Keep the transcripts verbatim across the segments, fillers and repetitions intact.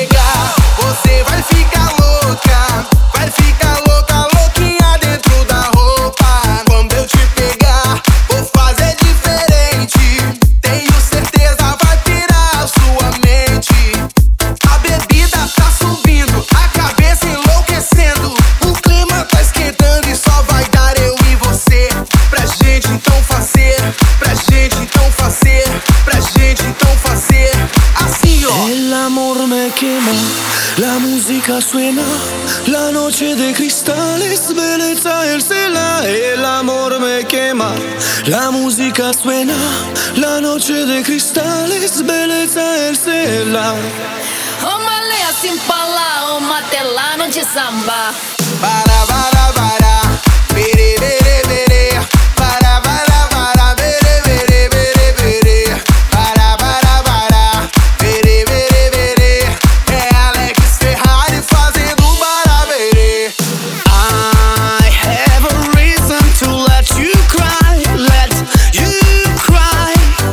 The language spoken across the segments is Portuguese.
pegar, você vai ficar louca. Vai ficar louca, louquinha dentro da roupa. Quando eu te pegar, vou fazer diferente. Tenho certeza vai pirar a sua mente. A bebida tá subindo, a cabeça enlouquecendo. O clima tá esquentando e só vai dar eu e você. Pra gente então fazer, pra gente então fazer, pra gente então fazer assim, ó. El amor me quema, la música suena, la noche de cristales, belleza el cela. El amor me quema, la música suena, la noche de cristales, belleza el cela. Uma lenha simpala, uma telano de samba. Para, para, para, bere, bere, bere. Para, para, para, bere, bere, bere, bere. Para, para, para, bere, bere, bere. É Alex Ferrari fazendo barabere. I have a reason to let you cry, let you cry.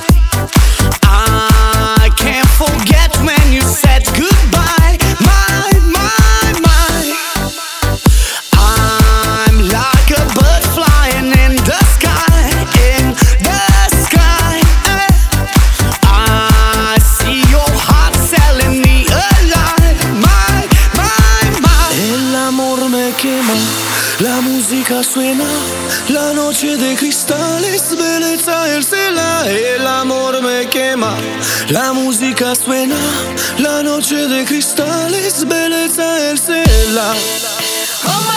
I can't forget when you said goodbye, my, my, my. I'm like a bird flying in the sky, in the sky. I see your heart selling me alive, my, my, my. El amor me quema, la música suena, la noche de cristales, belleza el cela. El amor me quema, la música suena, la noche de cristales, belleza el cela. Uma